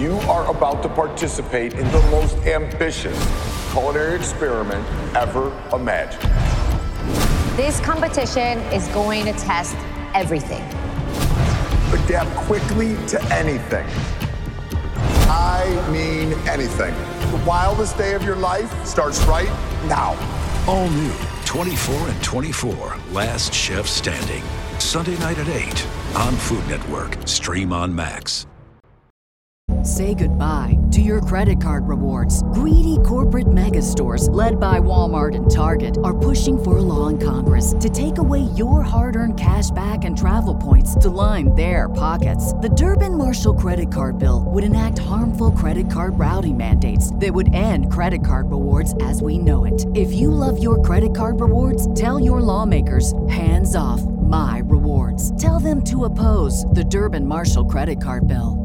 You are about to participate in the most ambitious culinary experiment ever imagined. This competition is going to test everything. Adapt quickly to anything. I mean anything. The wildest day of your life starts right now. All new 24 and 24, Last Chef Standing. Sunday night at 8 on Food Network. Stream on Max. Say goodbye to your credit card rewards. Greedy corporate mega stores, led by Walmart and Target, are pushing for a law in Congress to take away your hard-earned cash back and travel points to line their pockets. The Durbin-Marshall credit card bill would enact harmful credit card routing mandates that would end credit card rewards as we know it. If you love your credit card rewards, tell your lawmakers, hands off my rewards. Tell them to oppose the Durbin-Marshall credit card bill.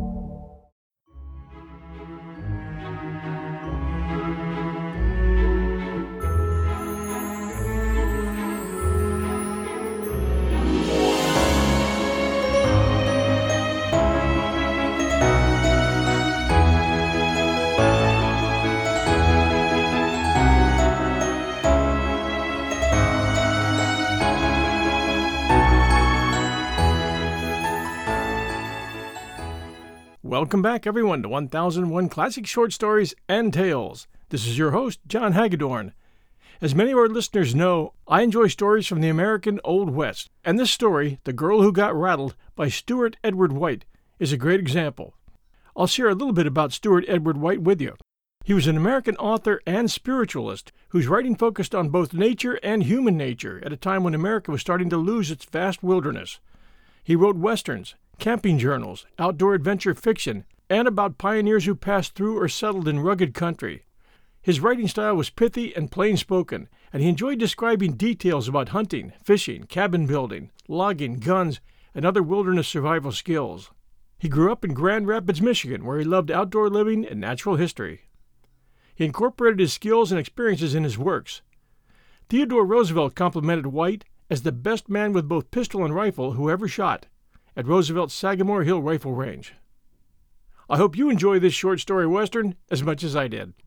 Welcome back, everyone, to 1001 Classic Short Stories and Tales. This is your host, John Hagedorn. As many of our listeners know, I enjoy stories from the American Old West, and this story, The Girl Who Got Rattled by Stewart Edward White, is a great example. I'll share a little bit about Stewart Edward White with you. He was an American author and spiritualist whose writing focused on both nature and human nature at a time when America was starting to lose its vast wilderness. He wrote westerns, camping journals, outdoor adventure fiction, and about pioneers who passed through or settled in rugged country. His writing style was pithy and plain-spoken, and he enjoyed describing details about hunting, fishing, cabin building, logging, guns, and other wilderness survival skills. He grew up in Grand Rapids, Michigan, where he loved outdoor living and natural history. He incorporated his skills and experiences in his works. Theodore Roosevelt complimented White as the best man with both pistol and rifle who ever shot at Roosevelt's Sagamore Hill Rifle Range. I hope you enjoy this short story western as much as I did.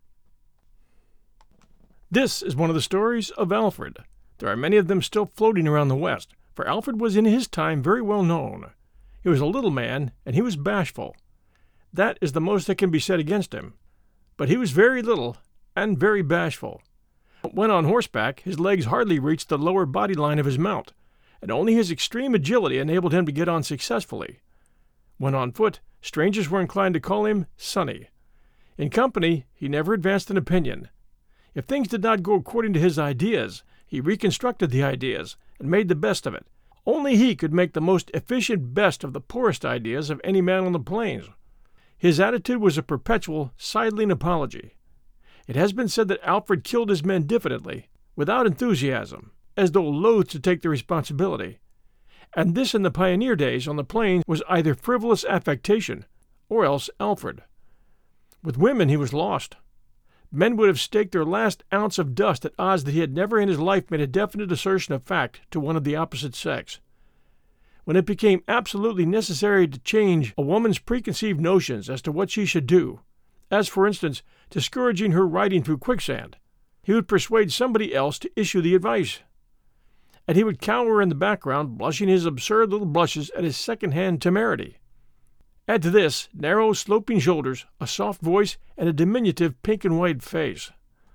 This is one of the stories of Alfred. There are many of them still floating around the West, for Alfred was in his time very well known. He was a little man, and he was bashful. That is the most that can be said against him. But he was very little and very bashful. When on horseback, his legs hardly reached the lower body line of his mount, and only his extreme agility enabled him to get on successfully. When on foot, strangers were inclined to call him Sonny. In company, he never advanced an opinion. If things did not go according to his ideas, he reconstructed the ideas and made the best of it. Only he could make the most efficient best of the poorest ideas of any man on the plains. His attitude was a perpetual, sidling apology. It has been said that Alfred killed his men diffidently, without enthusiasm, as though loath to take the responsibility. And this in the pioneer days on the plains was either frivolous affectation or else Alfred. With women he was lost. Men would have staked their last ounce of dust at odds that he had never in his life made a definite assertion of fact to one of the opposite sex. When it became absolutely necessary to change a woman's preconceived notions as to what she should do, as for instance, discouraging her riding through quicksand, he would persuade somebody else to issue the advice. And he would cower in the background, blushing his absurd little blushes at his second-hand temerity. Add to this narrow, sloping shoulders, a soft voice, and a diminutive pink and white face.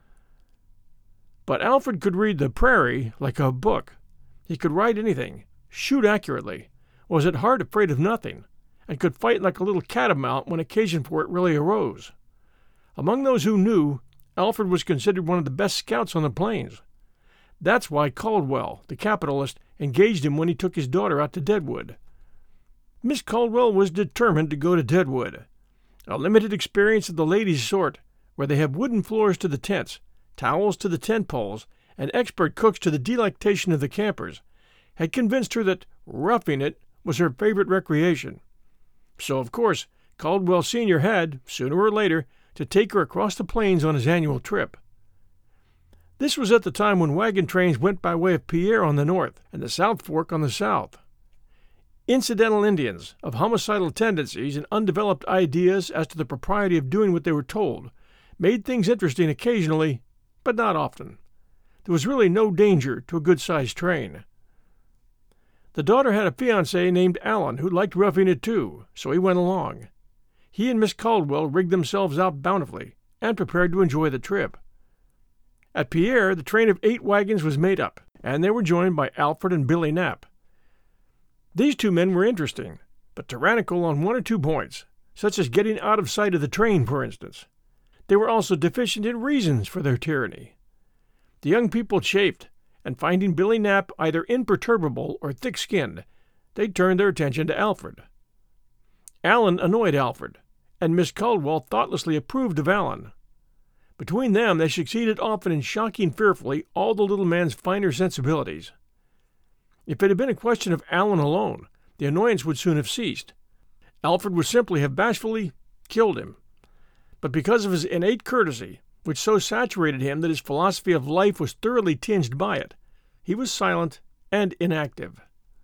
But Alfred could read the prairie like a book. He could ride anything, shoot accurately, was at heart afraid of nothing, and could fight like a little catamount when occasion for it really arose. Among those who knew, Alfred was considered one of the best scouts on the plains. That's why Caldwell, the capitalist, engaged him when he took his daughter out to Deadwood. Miss Caldwell was determined to go to Deadwood, a limited experience of the ladies' sort, where they have wooden floors to the tents, towels to the tent poles, and expert cooks to the delectation of the campers, had convinced her that roughing it was her favorite recreation. So, of course, Caldwell Sr. had, sooner or later, to take her across the plains on his annual trip. This was at the time when wagon trains went by way of Pierre on the north and the South Fork on the south. Incidental Indians of homicidal tendencies and undeveloped ideas as to the propriety of doing what they were told made things interesting occasionally, but not often. There was really no danger to a good-sized train. The daughter had a fiancé named Alan who liked roughing it too, so he went along. He and Miss Caldwell rigged themselves out bountifully and prepared to enjoy the trip. At Pierre, the train of 8 wagons was made up, and they were joined by Alfred and Billy Knapp. These 2 men were interesting, but tyrannical on 1 or 2 points, such as getting out of sight of the train, for instance. They were also deficient in reasons for their tyranny. The young people chafed, and finding Billy Knapp either imperturbable or thick-skinned, they turned their attention to Alfred. Alan annoyed Alfred, and Miss Caldwell thoughtlessly approved of Alan. Between them they succeeded often in shocking fearfully all the little man's finer sensibilities. If it had been a question of Alan alone, the annoyance would soon have ceased. Alfred would simply have bashfully killed him. But because of his innate courtesy, which so saturated him that his philosophy of life was thoroughly tinged by it, he was silent and inactive.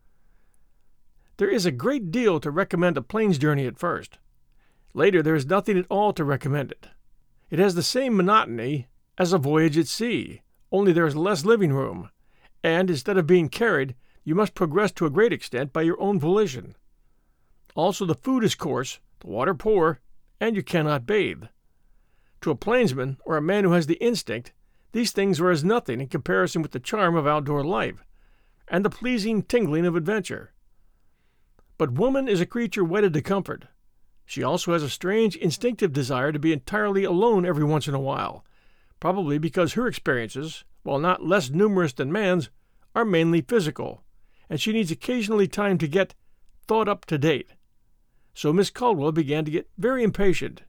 There is a great deal to recommend a plains journey at first. Later there is nothing at all to recommend it. It has the same monotony as a voyage at sea, only there is less living room, and instead of being carried, you must progress to a great extent by your own volition. Also the food is coarse, the water poor, and you cannot bathe. To a plainsman, or a man who has the instinct, these things are as nothing in comparison with the charm of outdoor life, and the pleasing tingling of adventure. But woman is a creature wedded to comfort. She also has a strange instinctive desire to be entirely alone every once in a while, probably because her experiences, while not less numerous than man's, are mainly physical, and she needs occasionally time to get thought up to date. So Miss Caldwell began to get very impatient.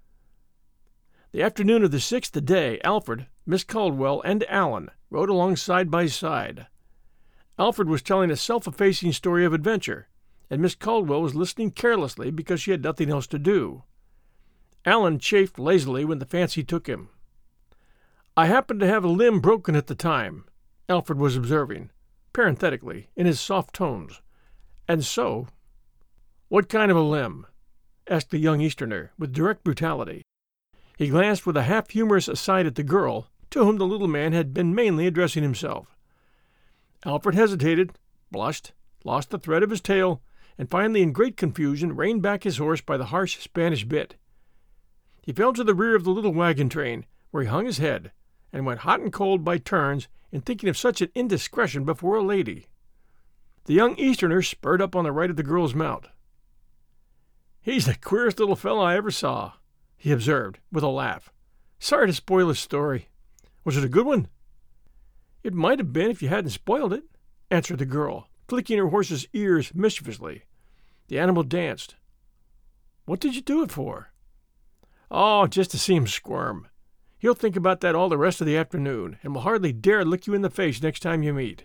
The afternoon of the 6th day, Alfred, Miss Caldwell, and Alan rode along side by side. Alfred was telling a self-effacing story of adventure, and Miss Caldwell was listening carelessly because she had nothing else to do. Alan chafed lazily when the fancy took him. "I happened to have a limb broken at the time," Alfred was observing, parenthetically, in his soft tones. "And so—" "What kind of a limb?" asked the young Easterner, with direct brutality. He glanced with a half-humorous aside at the girl, to whom the little man had been mainly addressing himself. Alfred hesitated, blushed, lost the thread of his tale, and finally in great confusion reined back his horse by the harsh Spanish bit. He fell to the rear of the little wagon train, where he hung his head, and went hot and cold by turns in thinking of such an indiscretion before a lady. The young Easterner spurred up on the right of the girl's mount. "He's the queerest little fellow I ever saw," he observed, with a laugh. "Sorry to spoil his story. Was it a good one?" "It might have been if you hadn't spoiled it," answered the girl, flicking her horse's ears mischievously. The animal danced. "What did you do it for?" "Oh, just to see him squirm. He'll think about that all the rest of the afternoon, and will hardly dare look you in the face next time you meet."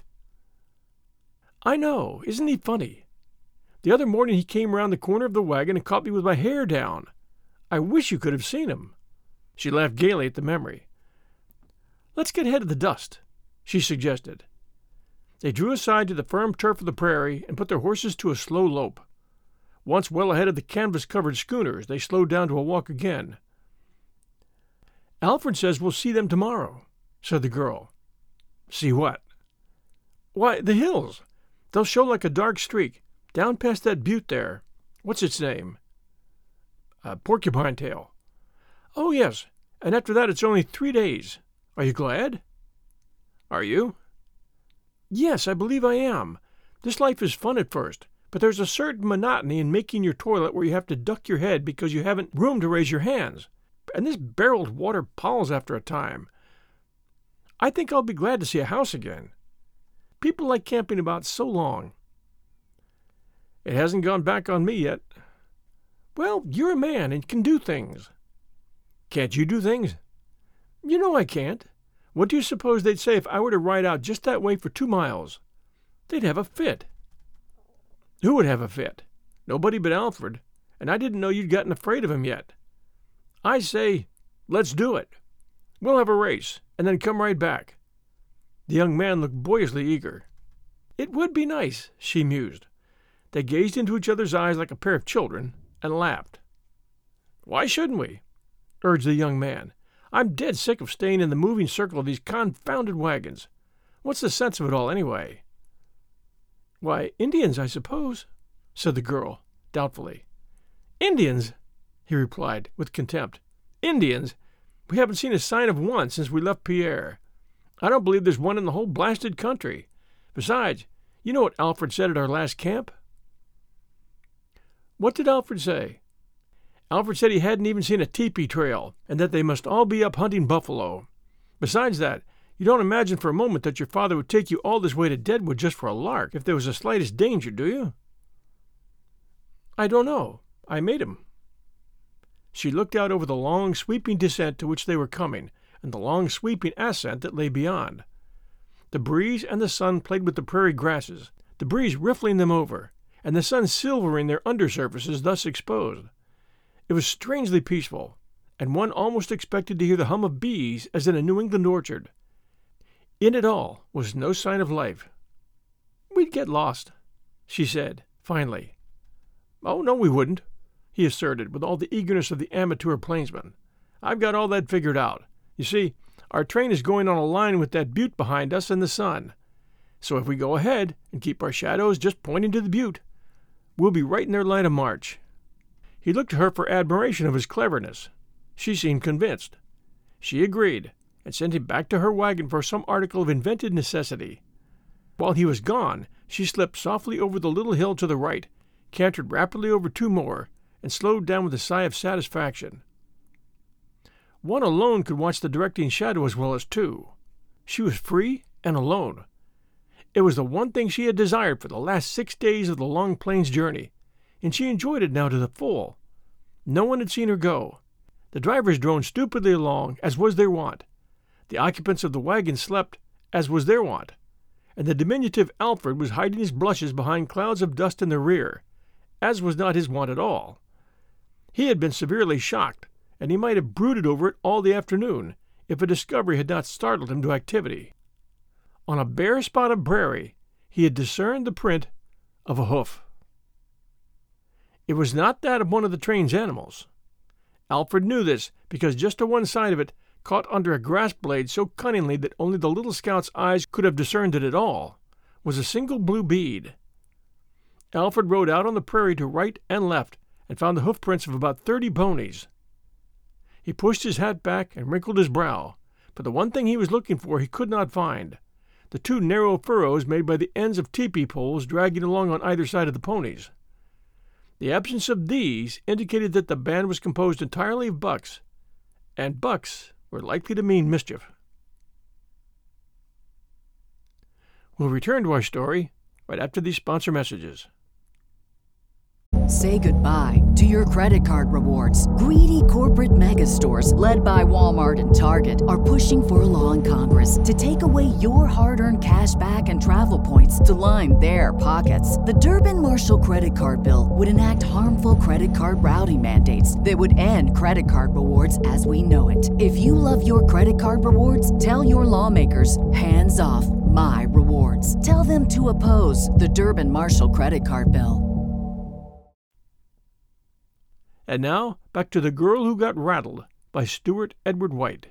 "I know. Isn't he funny? The other morning he came round the corner of the wagon and caught me with my hair down. I wish you could have seen him." She laughed gaily at the memory. "Let's get ahead of the dust," she suggested. They drew aside to the firm turf of the prairie and put their horses to a slow lope. Once well ahead of the canvas-covered schooners, they slowed down to a walk again. "Alfred says we'll see them tomorrow," said the girl. "See what?" "Why, the hills. They'll show like a dark streak, down past that butte there. What's its name?" "Porcupine Tail." "Oh, yes, and after that it's only 3 days. Are you glad?" "Are you?" "Yes, I believe I am. This life is fun at first, but there's a certain monotony in making your toilet where you have to duck your head because you haven't room to raise your hands, and this barreled water palls after a time. I think I'll be glad to see a house again. People like camping about so long." "It hasn't gone back on me yet." "Well, you're a man and can do things." "Can't you do things?" "You know I can't. What do you suppose they'd say if I were to ride out just that way for 2 miles? They'd have a fit." "Who would have a fit?" "Nobody but Alfred, and I didn't know you'd gotten afraid of him yet. I say, let's do it. We'll have a race, and then come right back." The young man looked boyishly eager. "It would be nice," she mused. They gazed into each other's eyes like a pair of children and laughed. "Why shouldn't we?" urged the young man. "I'm dead sick of staying in the moving circle of these confounded wagons. What's the sense of it all, anyway?" "Why, Indians, I suppose," said the girl, doubtfully. "Indians?" he replied, with contempt. "Indians? We haven't seen a sign of one since we left Pierre. I don't believe there's one in the whole blasted country. Besides, you know what Alfred said at our last camp?" "What did Alfred say?" "Alfred said he hadn't even seen a teepee trail, and that they must all be up hunting buffalo. Besides that, you don't imagine for a moment that your father would take you all this way to Deadwood just for a lark, if there was the slightest danger, do you?" "I don't know. I made him." She looked out over the long, sweeping descent to which they were coming, and the long, sweeping ascent that lay beyond. The breeze and the sun played with the prairie grasses, the breeze riffling them over, and the sun silvering their undersurfaces thus exposed. It was strangely peaceful, and one almost expected to hear the hum of bees as in a New England orchard. In it all was no sign of life. "We'd get lost," she said, finally. "Oh, no, we wouldn't," he asserted with all the eagerness of the amateur plainsman. "I've got all that figured out. You see, our train is going on a line with that butte behind us and the sun. So if we go ahead and keep our shadows just pointing to the butte, we'll be right in their line of march." He looked to her for admiration of his cleverness. She seemed convinced. She agreed, and sent him back to her wagon for some article of invented necessity. While he was gone, she slipped softly over the little hill to the right, cantered rapidly over 2 more, and slowed down with a sigh of satisfaction. One alone could watch the directing shadow as well as 2. She was free and alone. It was the one thing she had desired for the last 6 days of the long plains journey, and she enjoyed it now to the full. No one had seen her go. The drivers droned stupidly along, as was their wont. The occupants of the wagon slept, as was their wont. And the diminutive Alfred was hiding his blushes behind clouds of dust in the rear, as was not his wont at all. He had been severely shocked, and he might have brooded over it all the afternoon, if a discovery had not startled him to activity. On a bare spot of prairie, he had discerned the print of a hoof. It was not that of one of the train's animals. Alfred knew this because just to one side of it, caught under a grass blade so cunningly that only the little scout's eyes could have discerned it at all, was a single blue bead. Alfred rode out on the prairie to right and left and found the hoof prints of about 30 ponies. He pushed his hat back and wrinkled his brow, but the one thing he was looking for he could not find, the 2 narrow furrows made by the ends of teepee poles dragging along on either side of the ponies. The absence of these indicated that the band was composed entirely of bucks, and bucks were likely to mean mischief. We'll return to our story right after these sponsor messages. Say goodbye to your credit card rewards. Greedy corporate mega stores, led by Walmart and Target, are pushing for a law in Congress to take away your hard-earned cash back and travel points to line their pockets. The Durbin-Marshall credit card bill would enact harmful credit card routing mandates that would end credit card rewards as we know it. If you love your credit card rewards, tell your lawmakers, hands off my rewards. Tell them to oppose the Durbin-Marshall credit card bill. And now, back to The Girl Who Got Rattled by Stuart Edward White.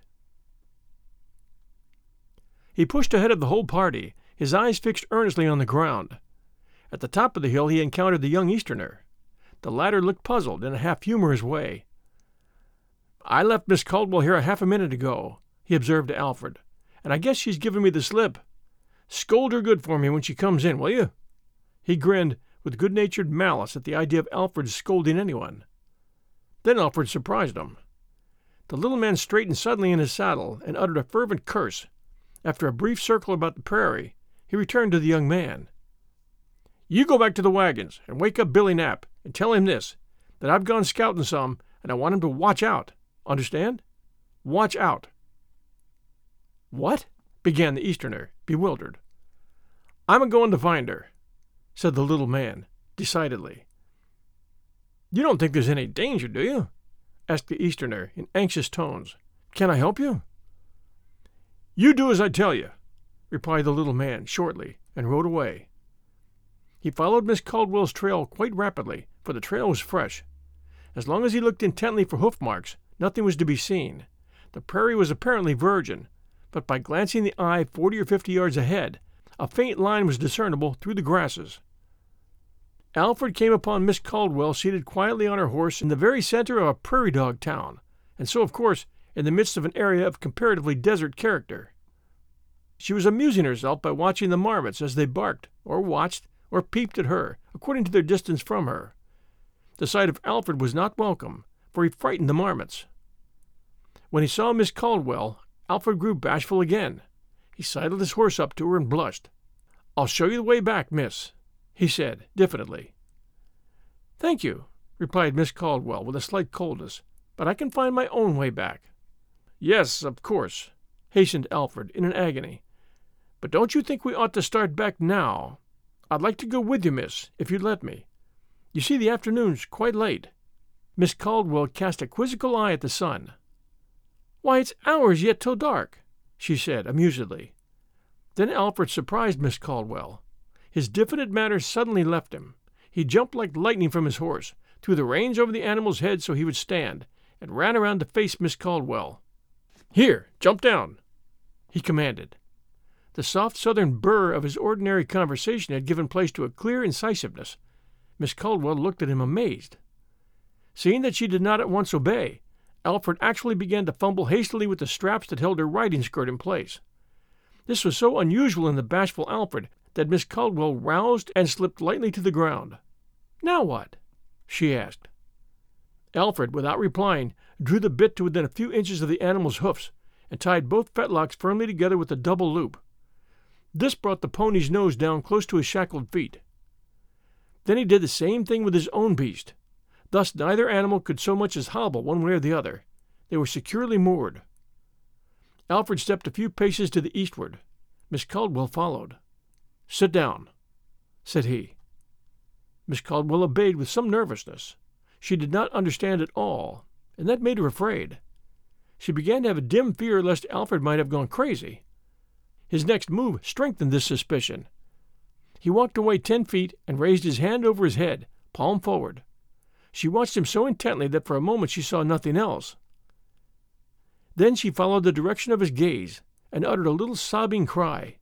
He pushed ahead of the whole party, his eyes fixed earnestly on the ground. At the top of the hill he encountered the young Easterner. The latter looked puzzled in a half-humorous way. "I left Miss Caldwell here a half a minute ago," he observed to Alfred, "and I guess she's given me the slip. Scold her good for me when she comes in, will you?" He grinned with good-natured malice at the idea of Alfred scolding anyone. Then Alfred surprised him. The little man straightened suddenly in his saddle and uttered a fervent curse. After a brief circle about the prairie, he returned to the young man. "You go back to the wagons and wake up Billy Knapp and tell him this, that I've gone scouting some and I want him to watch out. Understand? Watch out." "What?" began the Easterner, bewildered. "I'm a-going to find her," said the little man, decidedly. "You don't think there's any danger, do you?" asked the Easterner in anxious tones. "Can I help you?" "You do as I tell you," replied the little man shortly, and rode away. He followed Miss Caldwell's trail quite rapidly, for the trail was fresh. As long as he looked intently for hoof marks, nothing was to be seen. The prairie was apparently virgin, but by glancing the eye 40 or 50 yards ahead, a faint line was discernible through the grasses. Alfred came upon Miss Caldwell seated quietly on her horse in the very center of a prairie dog town, and so, of course, in the midst of an area of comparatively desert character. She was amusing herself by watching the marmots as they barked, or watched, or peeped at her, according to their distance from her. The sight of Alfred was not welcome, for he frightened the marmots. When he saw Miss Caldwell, Alfred grew bashful again. He sidled his horse up to her and blushed. "I'll show you the way back, miss," he said, diffidently. "Thank you," replied Miss Caldwell with a slight coldness, "but I can find my own way back." "Yes, of course," hastened Alfred in an agony. "But don't you think we ought to start back now? I'd like to go with you, miss, if you'd let me. You see, the afternoon's quite late." Miss Caldwell cast a quizzical eye at the sun. "Why, it's hours yet till dark," she said, amusedly. Then Alfred surprised Miss Caldwell. His diffident manner suddenly left him. He jumped like lightning from his horse, threw the reins over the animal's head so he would stand, and ran around to face Miss Caldwell. "Here, jump down," he commanded. The soft southern burr of his ordinary conversation had given place to a clear incisiveness. Miss Caldwell looked at him amazed. Seeing that she did not at once obey, Alfred actually began to fumble hastily with the straps that held her riding skirt in place. This was so unusual in the bashful Alfred that Miss Caldwell roused and slipped lightly to the ground. "Now what?" she asked. Alfred, without replying, drew the bit to within a few inches of the animal's hoofs and tied both fetlocks firmly together with a double loop. This brought the pony's nose down close to his shackled feet. Then he did the same thing with his own beast. Thus neither animal could so much as hobble one way or the other. They were securely moored. Alfred stepped a few paces to the eastward. Miss Caldwell followed. "Sit down," said he. Miss Caldwell obeyed with some nervousness. She did not understand at all, and that made her afraid. She began to have a dim fear lest Alfred might have gone crazy. His next move strengthened this suspicion. He walked away 10 feet and raised his hand over his head, palm forward. She watched him so intently that for a moment she saw nothing else. Then she followed the direction of his gaze and uttered a little sobbing cry.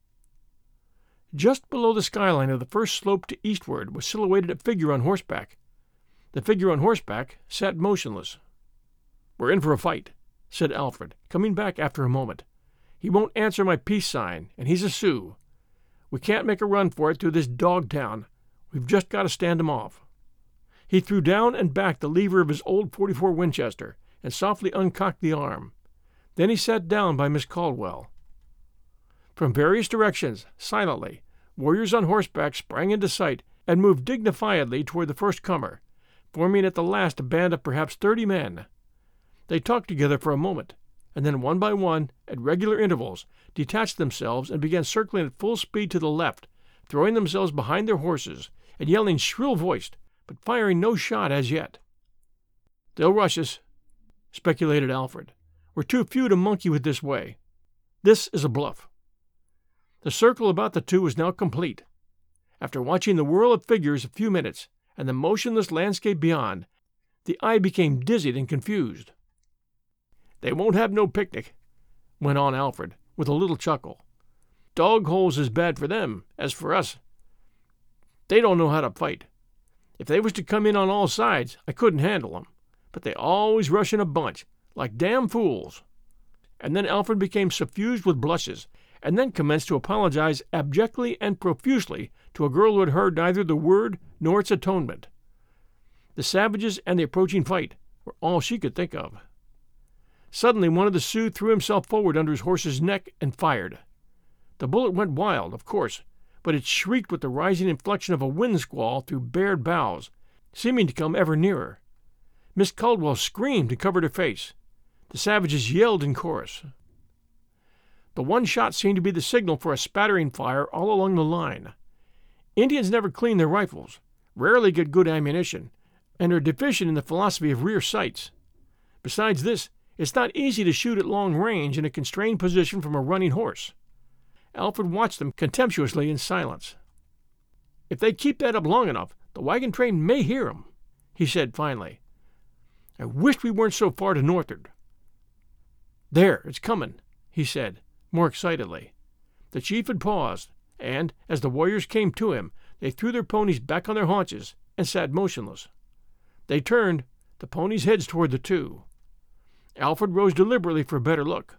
Just below the skyline of the first slope to eastward was silhouetted a figure on horseback. The figure on horseback sat motionless. "We're in for a fight," said Alfred, coming back after a moment. "He won't answer my peace sign, and he's a Sioux. We can't make a run for it through this dog town. We've just got to stand him off." He threw down and back the lever of his old .44 Winchester and softly uncocked the arm. Then he sat down by Miss Caldwell. From various directions, silently, warriors on horseback sprang into sight and moved dignifiedly toward the first comer, forming at the last a band of perhaps 30 men. They talked together for a moment, and then one by one, at regular intervals, detached themselves and began circling at full speed to the left, throwing themselves behind their horses and yelling shrill-voiced, but firing no shot as yet. "They'll rush us," speculated Alfred. "We're too few to monkey with this way. This is a bluff." The circle about the two was now complete. After watching the whirl of figures a few minutes and the motionless landscape beyond, the eye became dizzied and confused. "They won't have no picnic," went on Alfred, with a little chuckle. "Dog holes is bad for them, as for us. They don't know how to fight. If they was to come in on all sides, I couldn't handle 'em, but they always rush in a bunch, like damn fools." And then Alfred became suffused with blushes, and then commenced to apologize abjectly and profusely to a girl who had heard neither the word nor its atonement. The savages and the approaching fight were all she could think of. Suddenly one of the Sioux threw himself forward under his horse's neck and fired. The bullet went wild, of course, but it shrieked with the rising inflection of a wind squall through bared boughs, seeming to come ever nearer. Miss Caldwell screamed and covered her face. The savages yelled in chorus. The one shot seemed to be the signal for a spattering fire all along the line. Indians never clean their rifles, rarely get good ammunition, and are deficient in the philosophy of rear sights. Besides this, it's not easy to shoot at long range in a constrained position from a running horse. Alfred watched them contemptuously in silence. If they keep that up long enough, the wagon train may hear 'em," he said finally. "I wish we weren't so far to northward." "There, it's coming," he said, more excitedly. The chief had paused, and, as the warriors came to him, they threw their ponies back on their haunches and sat motionless. They turned, the ponies' heads toward the two. Alfred rose deliberately for a better look.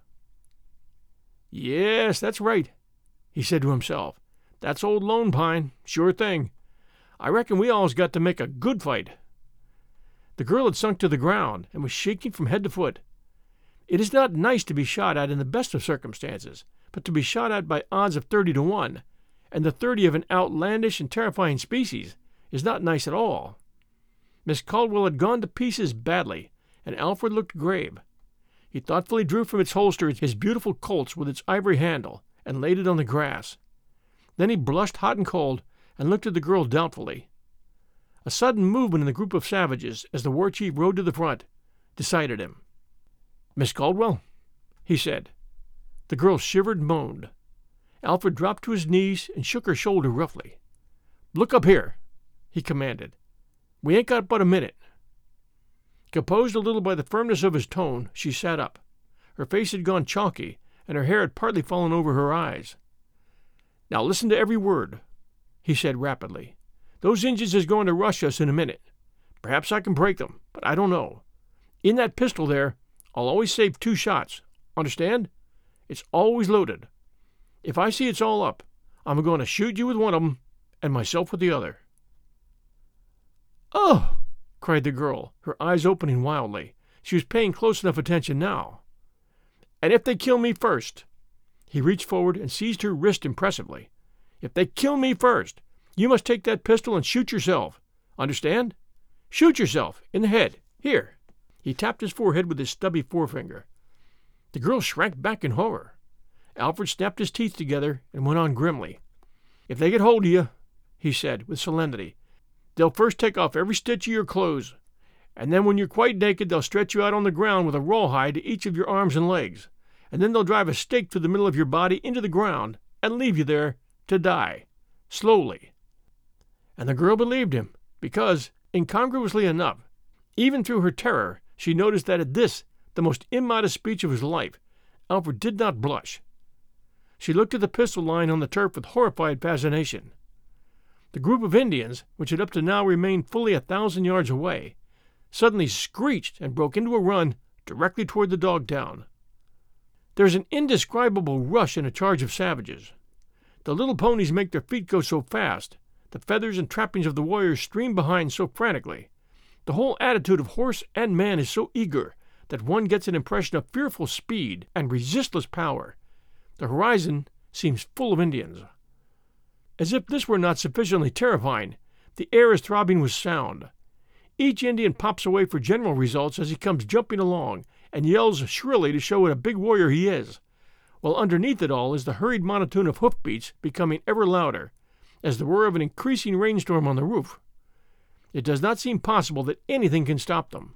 "Yes, that's right," he said to himself. "That's old Lone Pine, sure thing. I reckon we all's got to make a good fight." The girl had sunk to the ground and was shaking from head to foot. It is not nice to be shot at in the best of circumstances, but to be shot at by odds of 30-1, and the 30 of an outlandish and terrifying species, is not nice at all. Miss Caldwell had gone to pieces badly, and Alfred looked grave. He thoughtfully drew from its holster his beautiful Colts with its ivory handle, and laid it on the grass. Then he blushed hot and cold, and looked at the girl doubtfully. A sudden movement in the group of savages, as the war chief rode to the front, decided him. "Miss Caldwell," he said. The girl shivered and moaned. Alfred dropped to his knees and shook her shoulder roughly. "Look up here," he commanded. "We ain't got but a minute." Composed a little by the firmness of his tone, she sat up. Her face had gone chalky, and her hair had partly fallen over her eyes. "Now listen to every word," he said rapidly. "Those Injuns is going to rush us in a minute. Perhaps I can break them, but I don't know. In that pistol there, I'll always save 2 shots. Understand? It's always loaded. If I see it's all up, I'm going to shoot you with one of 'em and myself with the other." "Oh!" cried the girl, her eyes opening wildly. She was paying close enough attention now. "And if they kill me first," he reached forward and seized her wrist impressively, "if they kill me first, you must take that pistol and shoot yourself. Understand? Shoot yourself in the head. Here." He tapped his forehead with his stubby forefinger. The girl shrank back in horror. Alfred snapped his teeth together and went on grimly. "If they get hold of you," he said with solemnity, "they'll first take off every stitch of your clothes, and then when you're quite naked they'll stretch you out on the ground with a rawhide to each of your arms and legs, and then they'll drive a stake through the middle of your body into the ground and leave you there to die, slowly." And the girl believed him, because, incongruously enough, even through her terror, she noticed that at this, the most immodest speech of his life, Alfred did not blush. She looked at the pistol lying on the turf with horrified fascination. The group of Indians, which had up to now remained fully 1,000 yards away, suddenly screeched and broke into a run directly toward the dog town. There is an indescribable rush in a charge of savages. The little ponies make their feet go so fast, the feathers and trappings of the warriors stream behind so frantically. The whole attitude of horse and man is so eager that one gets an impression of fearful speed and resistless power. The horizon seems full of Indians. As if this were not sufficiently terrifying, the air is throbbing with sound. Each Indian pops away for general results as he comes jumping along and yells shrilly to show what a big warrior he is, while underneath it all is the hurried monotone of hoofbeats becoming ever louder, as the whir of an increasing rainstorm on the roof. It does not seem possible that anything can stop them.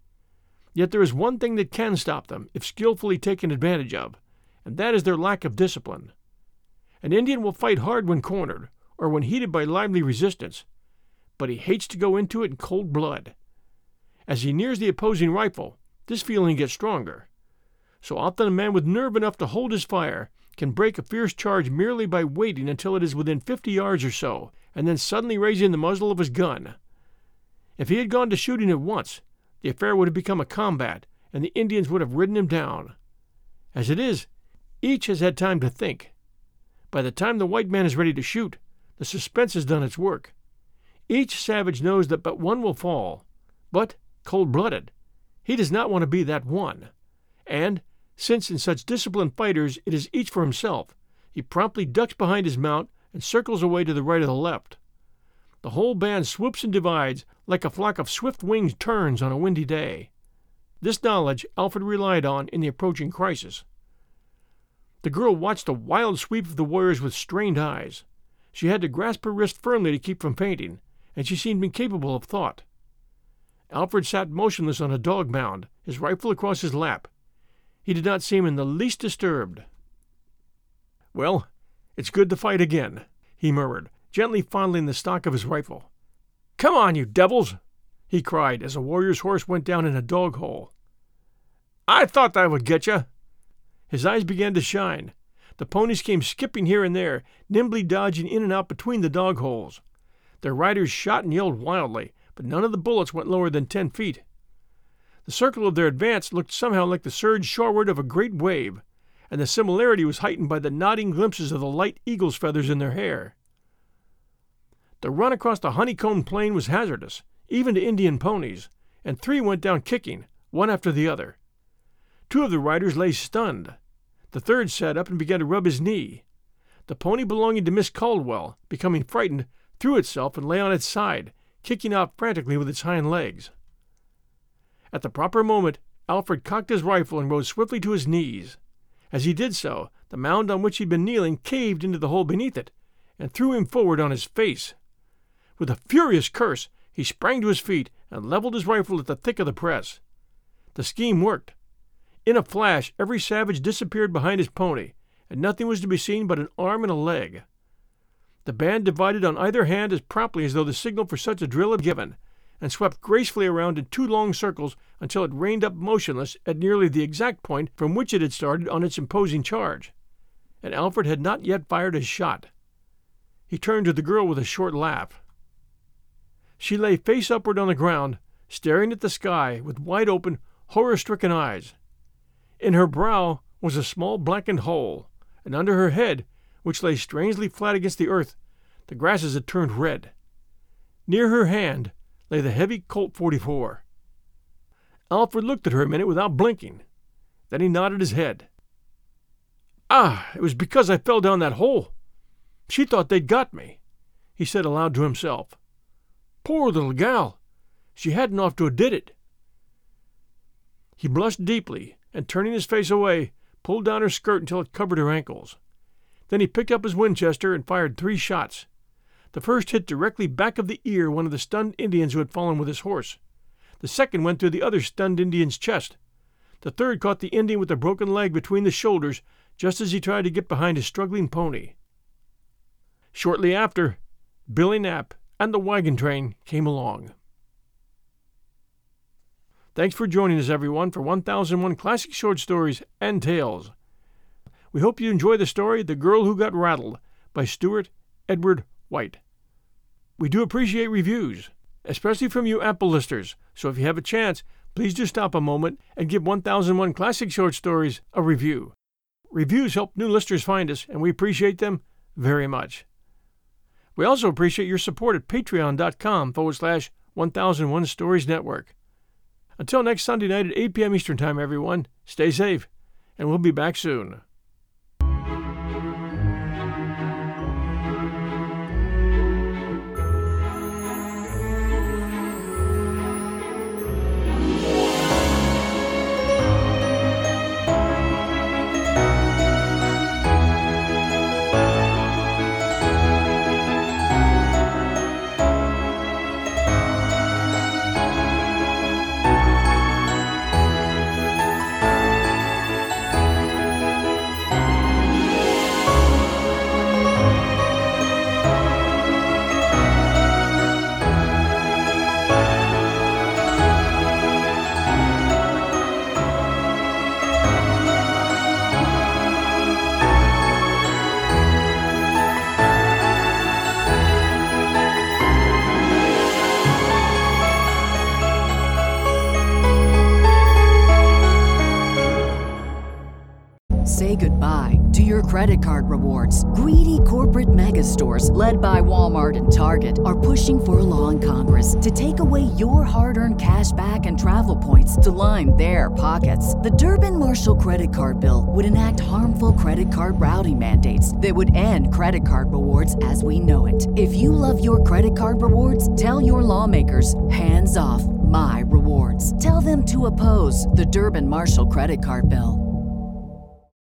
Yet there is one thing that can stop them, if skillfully taken advantage of, and that is their lack of discipline. An Indian will fight hard when cornered, or when heated by lively resistance, but he hates to go into it in cold blood. As he nears the opposing rifle, this feeling gets stronger. So often a man with nerve enough to hold his fire can break a fierce charge merely by waiting until it is within 50 yards or so, and then suddenly raising the muzzle of his gun. If he had gone to shooting at once, the affair would have become a combat, and the Indians would have ridden him down. As it is, each has had time to think. By the time the white man is ready to shoot, the suspense has done its work. Each savage knows that but one will fall, but, cold-blooded, he does not want to be that one. And, since in such disciplined fighters it is each for himself, he promptly ducks behind his mount and circles away to the right or the left. The whole band swoops and divides like a flock of swift-winged terns on a windy day. This knowledge Alfred relied on in the approaching crisis. The girl watched the wild sweep of the warriors with strained eyes. She had to grasp her wrist firmly to keep from fainting, and she seemed incapable of thought. Alfred sat motionless on a dog mound, his rifle across his lap. He did not seem in the least disturbed. "Well, it's good to fight again," he murmured, gently fondling the stock of his rifle. "Come on, you devils!" he cried as a warrior's horse went down in a dog hole. "I thought that would get you." His eyes began to shine. The ponies came skipping here and there, nimbly dodging in and out between the dog holes. Their riders shot and yelled wildly, but none of the bullets went lower than 10 feet. The circle of their advance looked somehow like the surge shoreward of a great wave, and the similarity was heightened by the nodding glimpses of the light eagle's feathers in their hair. The run across the honeycombed plain was hazardous, even to Indian ponies, and 3 went down kicking, one after the other. 2 of the riders lay stunned. The third sat up and began to rub his knee. The pony belonging to Miss Caldwell, becoming frightened, threw itself and lay on its side, kicking out frantically with its hind legs. At the proper moment, Alfred cocked his rifle and rose swiftly to his knees. As he did so, the mound on which he had been kneeling caved into the hole beneath it, and threw him forward on his face. With a furious curse, he sprang to his feet and leveled his rifle at the thick of the press. The scheme worked. In a flash, every savage disappeared behind his pony, and nothing was to be seen but an arm and a leg. The band divided on either hand as promptly as though the signal for such a drill had given, and swept gracefully around in 2 long circles until it reined up motionless at nearly the exact point from which it had started on its imposing charge. And Alfred had not yet fired a shot. He turned to the girl with a short laugh. She lay face upward on the ground, staring at the sky with wide-open, horror-stricken eyes. In her brow was a small blackened hole, and under her head, which lay strangely flat against the earth, the grasses had turned red. Near her hand lay the heavy Colt 44. Alfred looked at her a minute without blinking. Then he nodded his head. "Ah, it was because I fell down that hole. She thought they'd got me," he said aloud to himself. "Poor little gal! She hadn't ought to have did it." He blushed deeply, and turning his face away, pulled down her skirt until it covered her ankles. Then he picked up his Winchester and fired 3 shots. The first hit directly back of the ear one of the stunned Indians who had fallen with his horse. The second went through the other stunned Indian's chest. The third caught the Indian with the broken leg between the shoulders just as he tried to get behind his struggling pony. Shortly after, Billy Knapp and the wagon train came along. Thanks for joining us, everyone, for 1001 Classic Short Stories and Tales. We hope you enjoy the story The Girl Who Got Rattled by Stuart Edward White. We do appreciate reviews, especially from you Apple listeners, so if you have a chance, please do stop a moment and give 1001 Classic Short Stories a review. Reviews help new listeners find us, and we appreciate them very much. We also appreciate your support at patreon.com/1001 Stories Network. Until next Sunday night at 8 p.m. Eastern Time, everyone, stay safe, and we'll be back soon. Say goodbye to your credit card rewards. Greedy corporate mega stores, led by Walmart and Target, are pushing for a law in Congress to take away your hard-earned cash back and travel points to line their pockets. The Durbin-Marshall credit card bill would enact harmful credit card routing mandates that would end credit card rewards as we know it. If you love your credit card rewards, tell your lawmakers, hands off my rewards. Tell them to oppose the Durbin-Marshall credit card bill.